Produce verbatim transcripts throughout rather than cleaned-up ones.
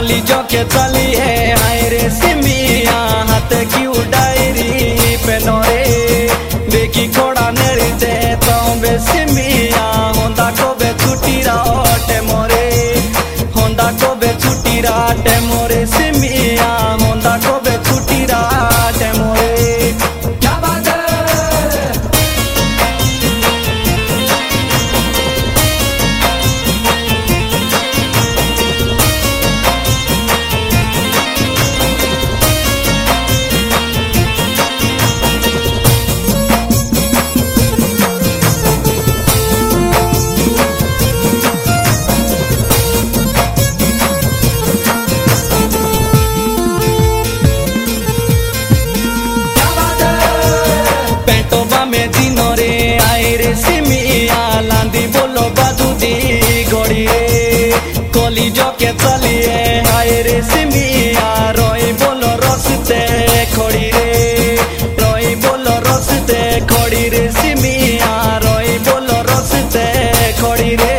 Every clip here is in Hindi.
कॉलेजों के चली है हाय रे सिमिया हाथ की डायरी पे नोरे बेकी कोड़ा नेड़ी दे तो बे सिमिया होंदा को बे छुट्टी राटे मोरे होंदा को बे छुट्टी राटे मोरे सिमिया होंदा को बे छुट्टी राटे मोरे। क्या बात है में दिनो रे आए रे सिमिया लांदी बोलो बाजू दी गोड़ी रे कॉलेजों के चलिए आए रे सिमिया रोई बोलो रस्ते खोड़ी रे रोई बोलो रस्ते खोड़ी रे सिमिया रोई बोलो रस्ते खोड़ी रे।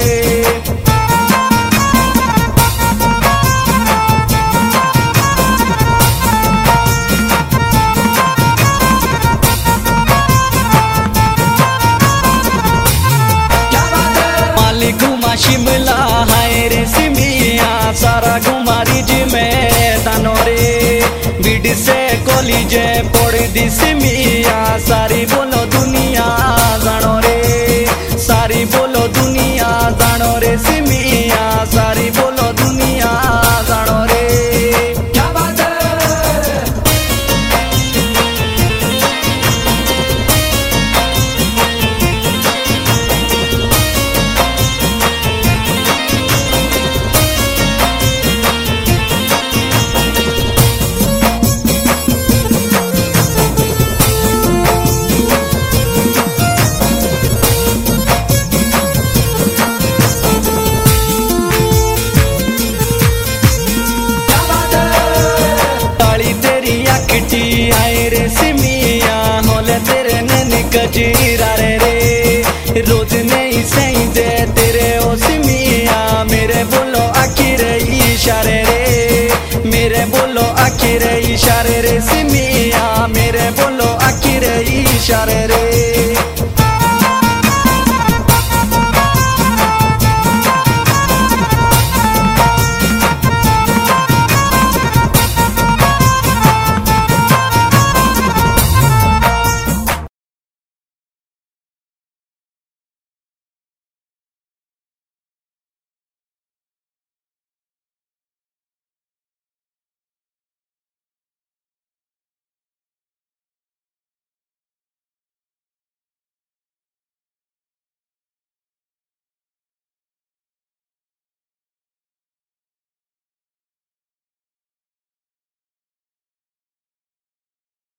घुमा शिमला हाय रे सिमिया सारा घुमा रिज में दानो रे बीड से कॉलेजे पढ़ दी सिमिया सारी बोलो दुनिया जानो रे सारी बोलो दुनिया जानो रे सिमिया सारी बोलो दुनिया जानो रे। क्या बात है आए रे सिमिया होले तेरे नैनी कजीरा रे रे रोज नहीं सही दे तेरे ओ सिमिया मेरे बोलो आखिर इशारे रे मेरे बोलो आखिर इशारे रे सिमिया मेरे बोलो आखिर इशारे रे।